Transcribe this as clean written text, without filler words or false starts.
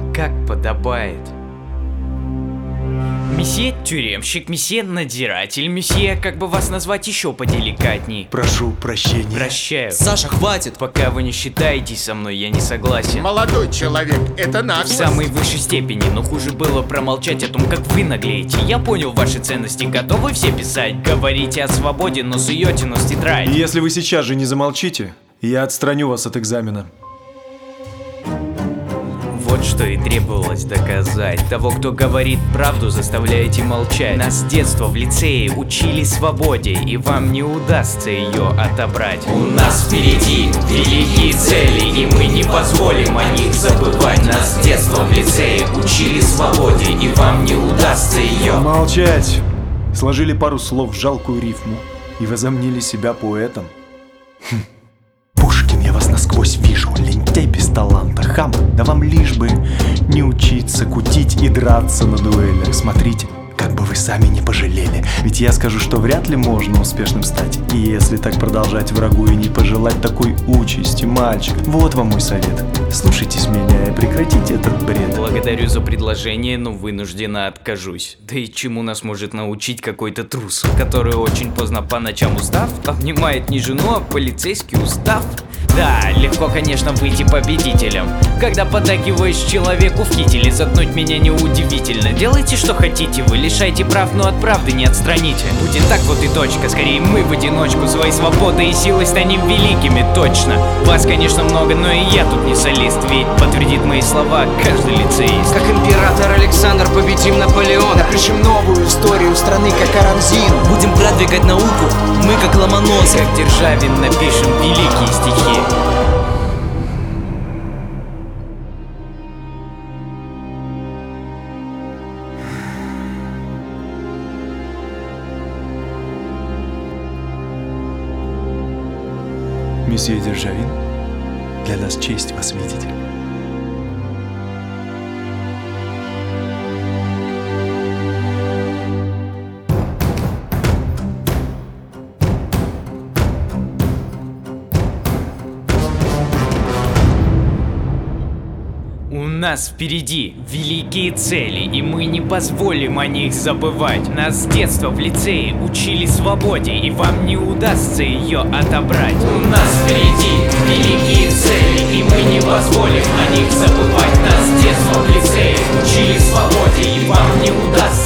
как подобает. Месье тюремщик, месье надзиратель, месье, как бы вас назвать еще поделикатней? Прошу прощения. Прощаю. Саша, хватит! Пока вы не считаетесь со мной, я не согласен. Молодой человек, это В наглость. самой высшей степени, но хуже было промолчать о том, как вы наглеете. Я понял ваши ценности, готовы все писать? Говорите о свободе, но суете нос в тетрадь. И если вы сейчас же не замолчите, я отстраню вас от экзамена. Вот что и требовалось доказать. Того, кто говорит правду, заставляете молчать. Нас с детства в лицее учили свободе, и вам не удастся ее отобрать. У нас впереди великие цели, и мы не позволим о них забывать. Нас с детства в лицее учили свободе, и вам не удастся ее. Молчать! Сложили пару слов в жалкую рифму и возомнили себя поэтом. Пушкин, я вас насквозь вижу, лентяй без таланта, хам. Да вам лишь бы не учиться кутить и драться на дуэлях. Смотрите, как бы вы сами не пожалели. Ведь я скажу, что вряд ли можно успешным стать. И если так продолжать врагу и не пожелать такой участи, мальчик, вот вам мой совет. Слушайтесь меня и прекратите этот бред. Благодарю за предложение, но вынужденно откажусь. Да и чему нас может научить какой-то трус, который очень поздно по ночам устав, обнимает не жену, а полицейский устав? Да, легко, конечно, выйти победителем, когда поддакиваешь человеку в кителе. Заткнуть меня неудивительно. Делайте, что хотите, вы лишайте прав, но от правды не отстраните. Будет так вот и точка. Скорее мы в одиночку своей свободой и силой станем великими, точно. Вас, конечно, много, но и я тут не солист. Ведь подтвердит мои слова каждый лицеист. Как император Александр победим Наполеона. Напишем новую историю страны, как Арамзин. Будем продвигать науку, мы как Ломоносов. Как Державин напишем великие стихи. Месье Державин, для нас честь вас видеть. У нас впереди великие цели, и мы не позволим о них забывать. Нас с детства в лицее учили свободе, и вам не удастся ее отобрать. У нас впереди великие цели, и мы не позволим о них забывать. Нас с детства в лицее учили свободе, и вам не удастся